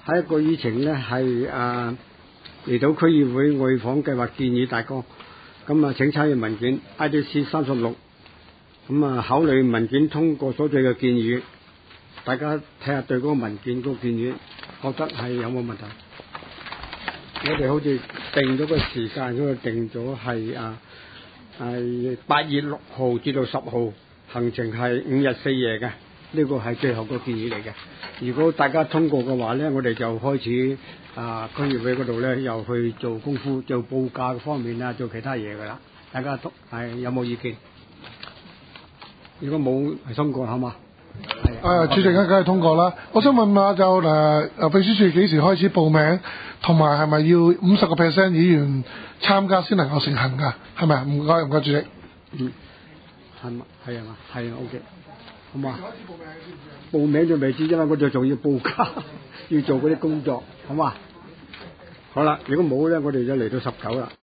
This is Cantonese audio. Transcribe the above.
下一個議程咧係離島區議會外訪計劃建議大綱。咁啊，請參閱文件 IDC 36。咁啊，考慮文件通過所做嘅建議，大家睇下對嗰個文件嗰個建議，覺得係有冇問題？我哋好似定咗個時間，嗰度定咗係8月6號至到10號，行程係5日4夜嘅。呢個係最後個建議嚟嘅。如果大家通過嘅話咧，我哋就開始區議會嗰度咧又去做功夫，做報價方面啊，做其他嘢噶啦。大家有冇意見？如果冇，係通過好嘛？ 主席梗係通過啦。我想問下就秘書處幾時開始報名，同埋係咪要50% 議員參加先能夠成行㗎？係咪啊？唔該，主席。 係嘛？係啊嘛？係啊 ，OK。好嘛？報名就未知，因為我哋仲要報價，要做嗰啲工作，好嘛？好啦，如果冇咧，我哋就嚟到19啦。